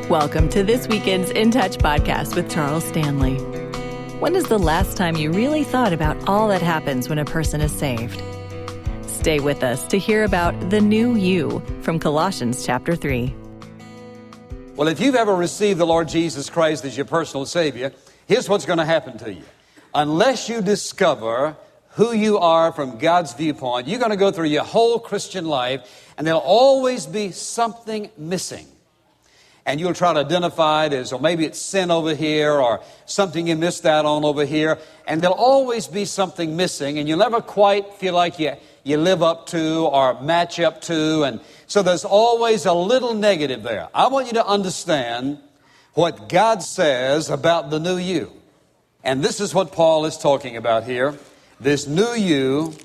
Welcome to this weekend's In Touch podcast with Charles Stanley. When is the last time you really thought about all that happens when a person is saved? Stay with us to hear about the new you from Colossians chapter 3. Well, if you've ever received the Lord Jesus Christ as your personal Savior, here's what's going to happen to you. Unless you discover who you are from God's viewpoint, you're going to go through your whole Christian life, and there'll always be something missing. And you'll try to identify it as, or maybe it's sin over here, or something you missed out on over here. And there'll always be something missing, and you'll never quite feel like you live up to or match up to. And so there's always a little negative there. I want you to understand what God says about the new you. And this is what Paul is talking about here. This new you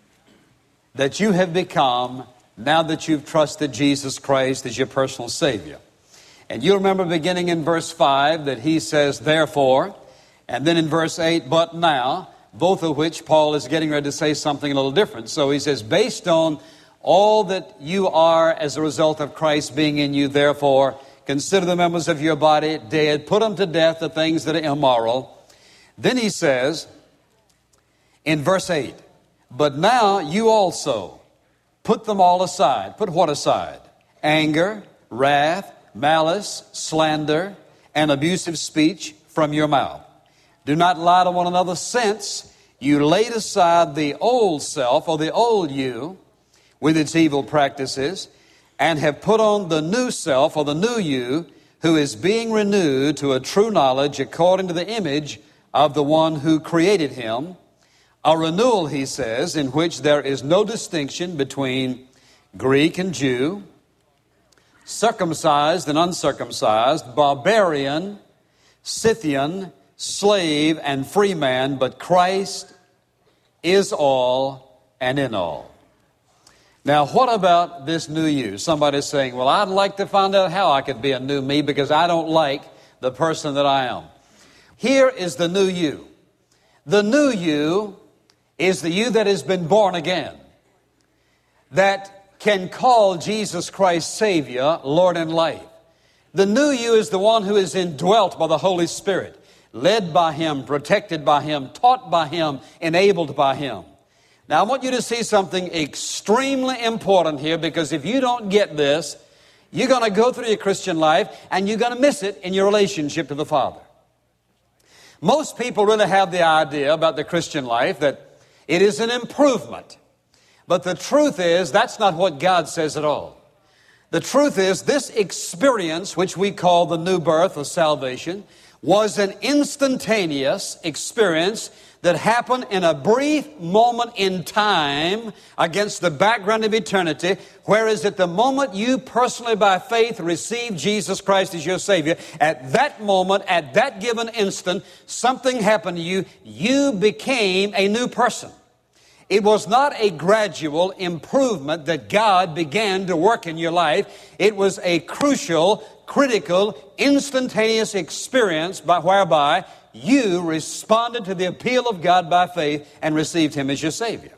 that you have become now that you've trusted Jesus Christ as your personal Savior. And you'll remember beginning in verse 5 that he says, therefore, and then in verse 8, but now, both of which Paul is getting ready to say something a little different. So he says, based on all that you are as a result of Christ being in you, therefore, consider the members of your body dead, put them to death, the things that are immoral. Then he says, in verse 8, but now you also put them all aside. Put what aside? Anger, wrath, malice, slander, and abusive speech from your mouth. Do not lie to one another, since you laid aside the old self, or the old you, with its evil practices, and have put on the new self, or the new you, who is being renewed to a true knowledge according to the image of the one who created him. A renewal, he says, in which there is no distinction between Greek and Jew, circumcised and uncircumcised, barbarian, Scythian, slave, and free man, but Christ is all and in all. Now, what about this new you? Somebody's saying, well, I'd like to find out how I could be a new me because I don't like the person that I am. Here is the new you. The new you is the you that has been born again, that can call Jesus Christ Savior, Lord and life. The new you is the one who is indwelt by the Holy Spirit, led by Him, protected by Him, taught by Him, enabled by Him. Now, I want you to see something extremely important here, because if you don't get this, you're going to go through your Christian life and you're going to miss it in your relationship to the Father. Most people really have the idea about the Christian life that it is an improvement. But the truth is, that's not what God says at all. The truth is, this experience, which we call the new birth of salvation, was an instantaneous experience that happened in a brief moment in time against the background of eternity, whereas at the moment you personally by faith received Jesus Christ as your Savior, at that moment, at that given instant, something happened to you. You became a new person. It was not a gradual improvement that God began to work in your life. It was a crucial, critical, instantaneous experience whereby you responded to the appeal of God by faith and received Him as your Savior.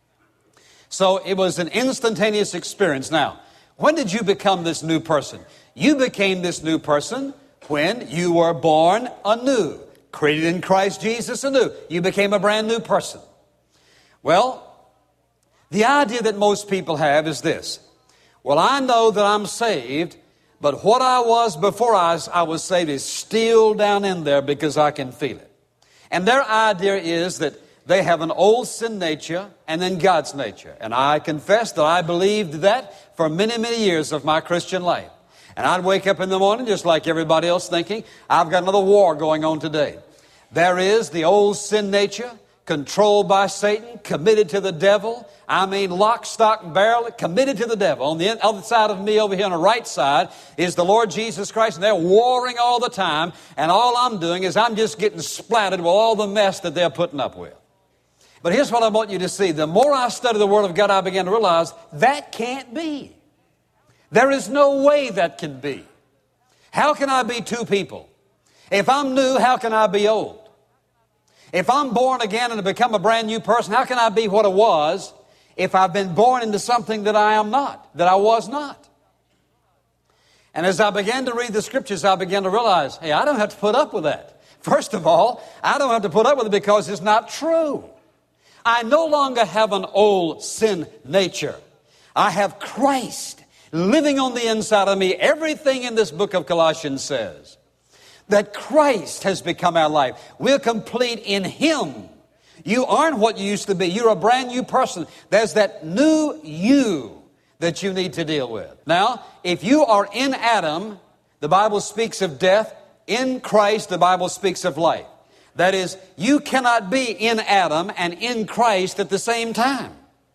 So it was an instantaneous experience. Now, when did you become this new person? You became this new person when you were born anew, created in Christ Jesus anew. You became a brand new person. Well, the idea that most people have is this. Well, I know that I'm saved, but what I was before I was saved is still down in there because I can feel it. And their idea is that they have an old sin nature and then God's nature. And I confess that I believed that for many, many years of my Christian life. And I'd wake up in the morning just like everybody else thinking, I've got another war going on today. There is the old sin nature, controlled by Satan, committed to the devil. I mean, lock, stock, and barrel, committed to the devil. On the other side of me over here on the right side is the Lord Jesus Christ, and they're warring all the time, and all I'm doing is I'm just getting splattered with all the mess that they're putting up with. But here's what I want you to see. The more I study the Word of God, I began to realize that can't be. There is no way that can be. How can I be two people? If I'm new, how can I be old? If I'm born again and become a brand new person, how can I be what I was if I've been born into something that I am not, that I was not? And as I began to read the Scriptures, I began to realize, hey, I don't have to put up with that. First of all, I don't have to put up with it because it's not true. I no longer have an old sin nature. I have Christ living on the inside of me. Everything in this book of Colossians says that Christ has become our life. We're complete in Him. You aren't what you used to be. You're a brand new person. There's that new you that you need to deal with. Now, if you are in Adam, the Bible speaks of death. In Christ, the Bible speaks of life. That is, you cannot be in Adam and in Christ at the same time.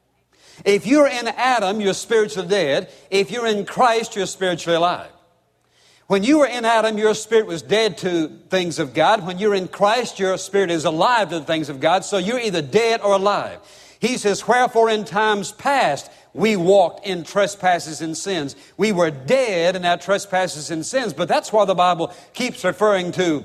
If you're in Adam, you're spiritually dead. If you're in Christ, you're spiritually alive. When you were in Adam, your spirit was dead to things of God. When you're in Christ, your spirit is alive to the things of God. So you're either dead or alive. He says, wherefore in times past we walked in trespasses and sins. We were dead in our trespasses and sins. But that's why the Bible keeps referring to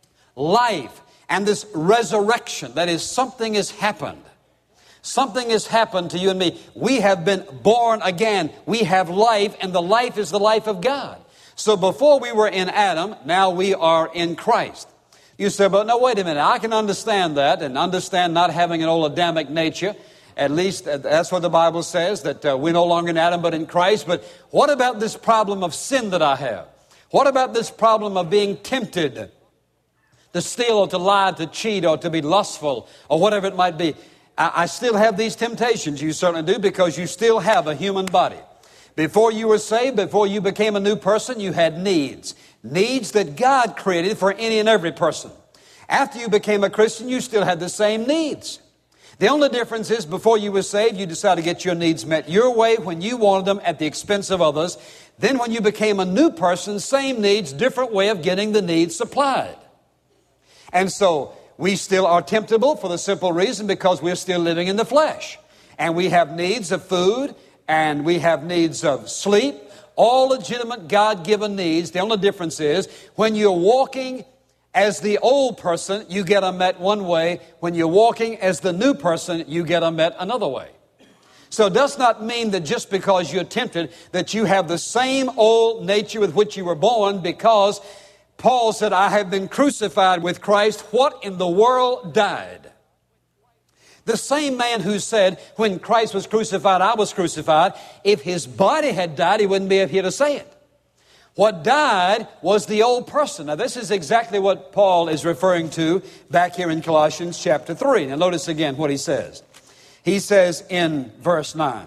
life and this resurrection. That is, something has happened. Something has happened to you and me. We have been born again. We have life, and the life is the life of God. So before we were in Adam, now we are in Christ. You say, but no, wait a minute. I can understand that and understand not having an old Adamic nature. At least that's what the Bible says, that we're no longer in Adam but in Christ. But what about this problem of sin that I have? What about this problem of being tempted to steal or to lie, to cheat or to be lustful or whatever it might be? I still have these temptations. You certainly do, because you still have a human body. Before you were saved, before you became a new person, you had needs. Needs that God created for any and every person. After you became a Christian, you still had the same needs. The only difference is before you were saved, you decided to get your needs met your way when you wanted them at the expense of others. Then when you became a new person, same needs, different way of getting the needs supplied. And so we still are temptable for the simple reason because we're still living in the flesh. And we have needs of food, and we have needs of sleep, all legitimate God-given needs. The only difference is when you're walking as the old person, you get them met one way. When you're walking as the new person, you get them met another way. So it does not mean that just because you're tempted that you have the same old nature with which you were born, because Paul said, I have been crucified with Christ. What in the world died? The same man who said, when Christ was crucified, I was crucified. If his body had died, he wouldn't be here to say it. What died was the old person. Now, this is exactly what Paul is referring to back here in Colossians chapter 3. Now, notice again what he says. He says in verse 9,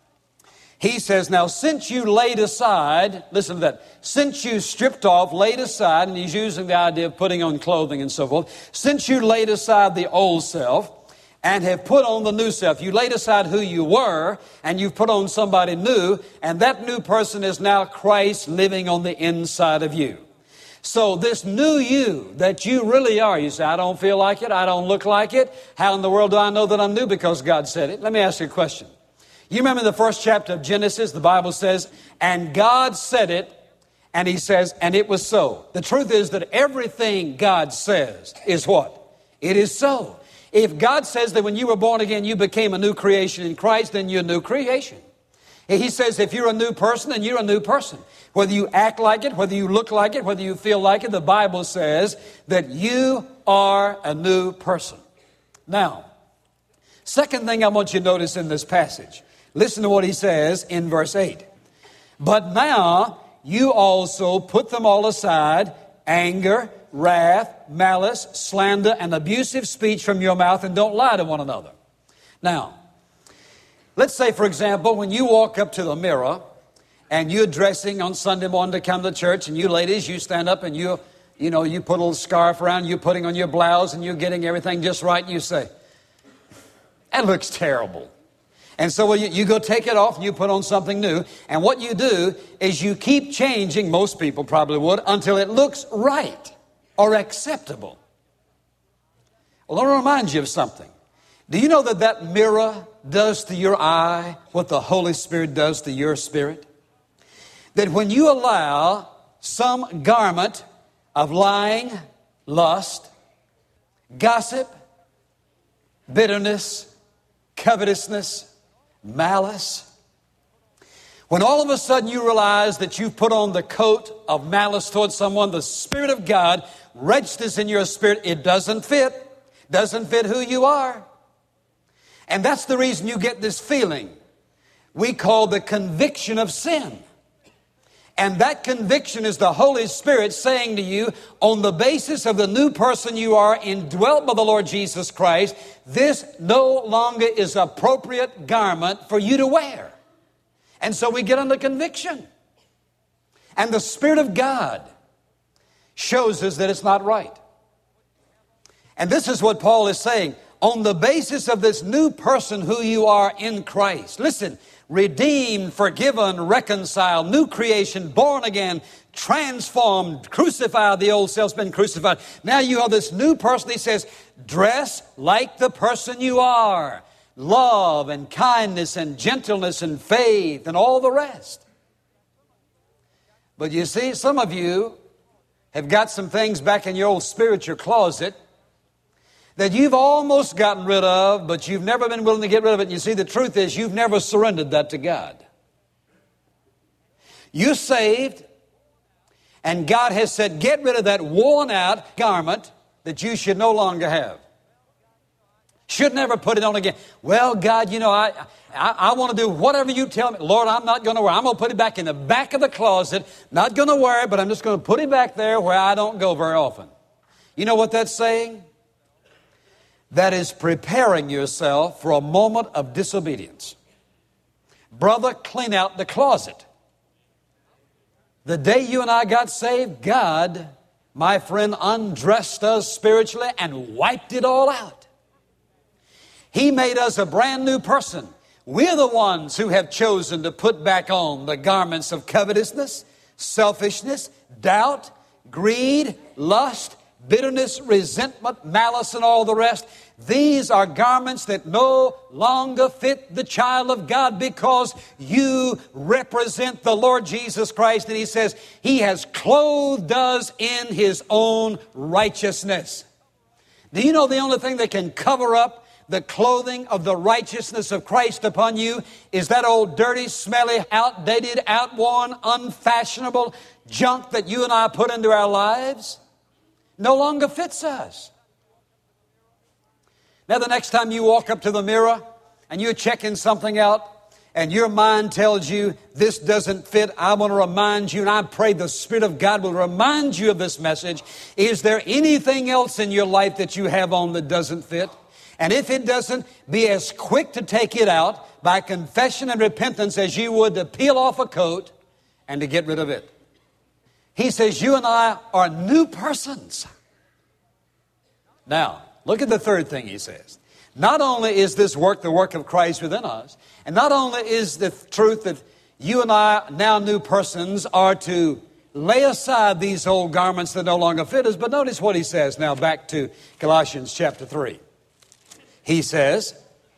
he says, now, since you laid aside, listen to that, since you stripped off, laid aside, and he's using the idea of putting on clothing and so forth, since you laid aside the old self, and have put on the new self. You laid aside who you were, and you've put on somebody new, and that new person is now Christ living on the inside of you. So this new you that you really are, you say, I don't feel like it, I don't look like it. How in the world do I know that I'm new? Because God said it. Let me ask you a question. You remember the first chapter of Genesis, the Bible says, and God said it, and He says, and it was so. The truth is that everything God says is what? It is so. If God says that when you were born again, you became a new creation in Christ, then you're a new creation. He says if you're a new person, then you're a new person. Whether you act like it, whether you look like it, whether you feel like it, the Bible says that you are a new person. Now, second thing I want you to notice in this passage, listen to what he says in verse 8. But now you also put them all aside, anger, wrath, malice, slander, and abusive speech from your mouth, and don't lie to one another. Now, let's say, for example, when you walk up to the mirror and you're dressing on Sunday morning to come to church, and you ladies, you stand up and you put a little scarf around, you're putting on your blouse and you're getting everything just right, and you say, that looks terrible. And so you go take it off and you put on something new. And what you do is you keep changing, most people probably would, until it looks right or acceptable. Well, let me remind you of something. Do you know that mirror does to your eye what the Holy Spirit does to your spirit? That when you allow some garment of lying, lust, gossip, bitterness, covetousness, malice, When all of a sudden you realize that you've put on the coat of malice towards someone, the Spirit of God registers in your spirit, it doesn't fit. Doesn't fit who you are. And that's the reason you get this feeling we call the conviction of sin. And that conviction is the Holy Spirit saying to you, on the basis of the new person you are indwelt by the Lord Jesus Christ, this no longer is appropriate garment for you to wear. And so we get under conviction. And the Spirit of God shows us that it's not right. And this is what Paul is saying. On the basis of this new person who you are in Christ. Listen, redeemed, forgiven, reconciled, new creation, born again, transformed, crucified. The old self's been crucified. Now you are this new person. He says, dress like the person you are. Love and kindness and gentleness and faith and all the rest. But you see, some of you have got some things back in your old spiritual closet that you've almost gotten rid of, but you've never been willing to get rid of it. And you see, the truth is you've never surrendered that to God. You're saved, and God has said, get rid of that worn out garment that you should no longer have. Should never put it on again. Well, God, you know, I want to do whatever you tell me. Lord, I'm not going to wear it. I'm going to put it back in the back of the closet. Not going to wear it, but I'm just going to put it back there where I don't go very often. You know what that's saying? That is preparing yourself for a moment of disobedience. Brother, clean out the closet. The day you and I got saved, God, my friend, undressed us spiritually and wiped it all out. He made us a brand new person. We're the ones who have chosen to put back on the garments of covetousness, selfishness, doubt, greed, lust, bitterness, resentment, malice, and all the rest. These are garments that no longer fit the child of God because you represent the Lord Jesus Christ. And He says He has clothed us in His own righteousness. Do you know the only thing that can cover up the clothing of the righteousness of Christ upon you is that old dirty, smelly, outdated, outworn, unfashionable junk that you and I put into our lives? No longer fits us. Now, the next time you walk up to the mirror and you're checking something out and your mind tells you this doesn't fit, I want to remind you, and I pray the Spirit of God will remind you of this message. Is there anything else in your life that you have on that doesn't fit? And if it doesn't, be as quick to take it out by confession and repentance as you would to peel off a coat and to get rid of it. He says you and I are new persons. Now, look at the third thing he says. Not only is this work the work of Christ within us, and not only is the truth that you and I, now new persons, are to lay aside these old garments that no longer fit us, but notice what he says now back to Colossians chapter 3. He says,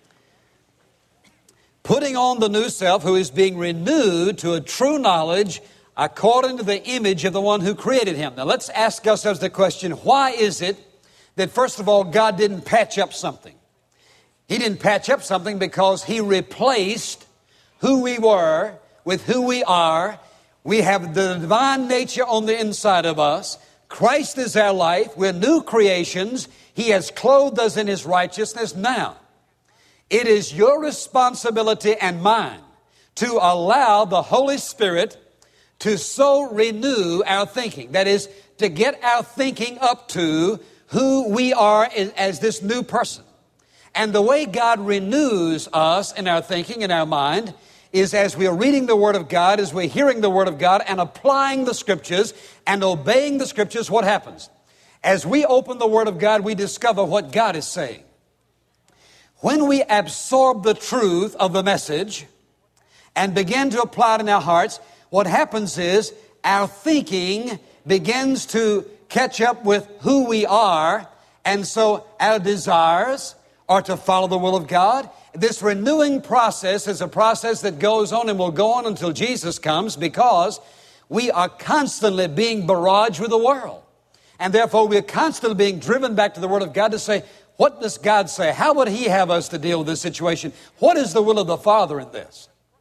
putting on the new self who is being renewed to a true knowledge according to the image of the one who created him. Now let's ask ourselves the question, why is it that first of all God didn't patch up something? He didn't patch up something because He replaced who we were with who we are. We have the divine nature on the inside of us. Christ is our life. We're new creations. He has clothed us in His righteousness. Now, it is your responsibility and mine to allow the Holy Spirit to so renew our thinking. That is, to get our thinking up to who we are as this new person. And the way God renews us in our thinking, in our mind, is as we are reading the Word of God, as we're hearing the Word of God and applying the Scriptures and obeying the Scriptures, what happens? As we open the Word of God, we discover what God is saying. When we absorb the truth of the message and begin to apply it in our hearts, what happens is our thinking begins to catch up with who we are, and so our desires are to follow the will of God. This renewing process is a process that goes on and will go on until Jesus comes, because we are constantly being barraged with the world. And therefore we're constantly being driven back to the Word of God to say, what does God say? How would He have us to deal with this situation? What is the will of the Father in this?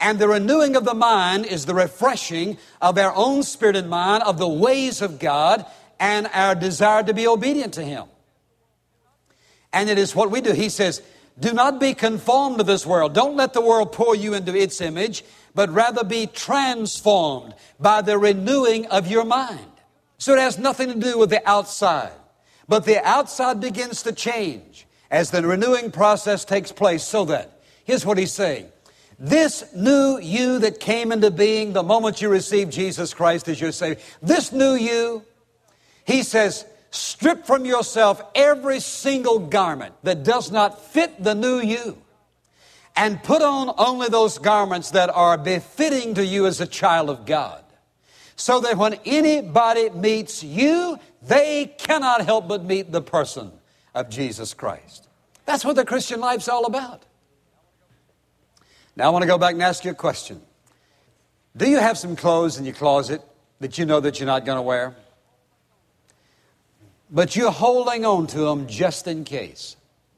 And the renewing of the mind is the refreshing of our own spirit and mind, of the ways of God, and our desire to be obedient to Him. And it is what we do. He says, do not be conformed to this world. Don't let the world pour you into its image, but rather be transformed by the renewing of your mind. So it has nothing to do with the outside. But the outside begins to change as the renewing process takes place, so that, here's what he's saying, this new you that came into being the moment you received Jesus Christ as your Savior, this new you, he says, strip from yourself every single garment that does not fit the new you, and put on only those garments that are befitting to you as a child of God, so that when anybody meets you, they cannot help but meet the person of Jesus Christ. That's what the Christian life's all about. Now I want to go back and ask you a question. Do you have some clothes in your closet that you know that you're not going to wear? But you're holding on to them just in case.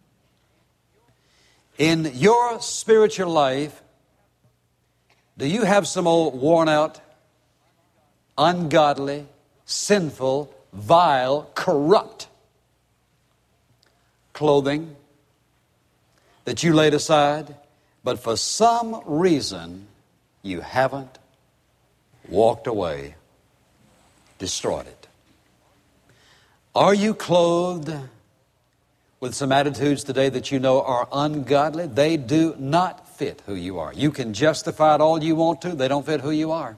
In your spiritual life, do you have some old worn out, ungodly, sinful, vile, corrupt clothing that you laid aside, but for some reason you haven't walked away, destroyed it? Are you clothed with some attitudes today that you know are ungodly? They do not fit who you are. You can justify it all you want to. They don't fit who you are.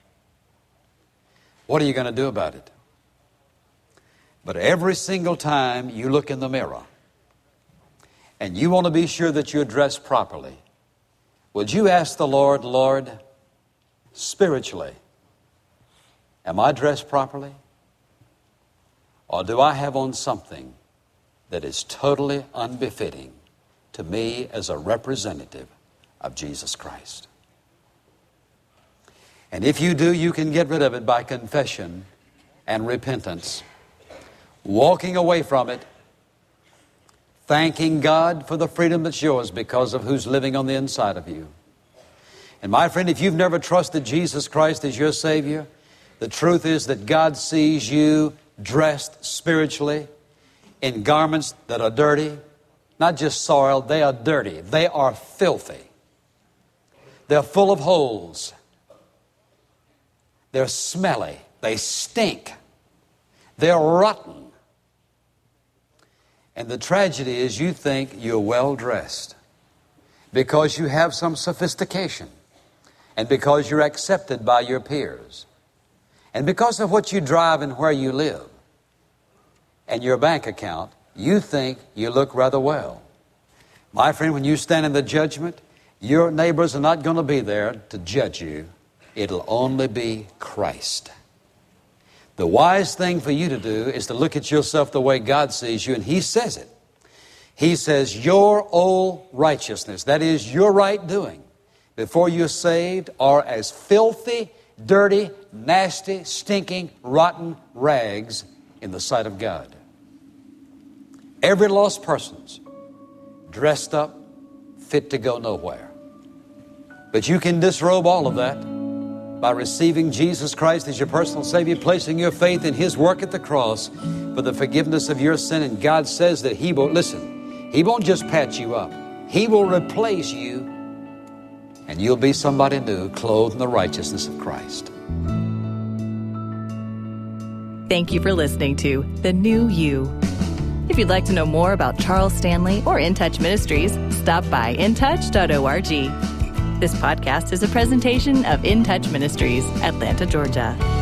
What are you going to do about it? But every single time you look in the mirror and you want to be sure that you're dressed properly, would you ask the Lord, Lord, spiritually, am I dressed properly? Or do I have on something that is totally unbefitting to me as a representative of Jesus Christ? And if you do, you can get rid of it by confession and repentance, walking away from it, thanking God for the freedom that's yours because of who's living on the inside of you. And my friend, if you've never trusted Jesus Christ as your Savior, the truth is that God sees you dressed spiritually in garments that are dirty, not just soiled, they are dirty. They are filthy. They're full of holes. They're smelly. They stink. They're rotten. And the tragedy is you think you're well dressed because you have some sophistication and because you're accepted by your peers and because of what you drive and where you live and your bank account, you think you look rather well. My friend, when you stand in the judgment, your neighbors are not going to be there to judge you. It'll only be Christ. The wise thing for you to do is to look at yourself the way God sees you, and He says it. He says, your old righteousness, that is your right doing, before you're saved, are as filthy, dirty, nasty, stinking, rotten rags in the sight of God. Every lost person's dressed up, fit to go nowhere. But you can disrobe all of that by receiving Jesus Christ as your personal Savior, placing your faith in His work at the cross for the forgiveness of your sin. And God says that He will, listen, He won't just patch you up. He will replace you, and you'll be somebody new, clothed in the righteousness of Christ. Thank you for listening to The New You. If you'd like to know more about Charles Stanley or In Touch Ministries, stop by intouch.org. This podcast is a presentation of In Touch Ministries, Atlanta, Georgia.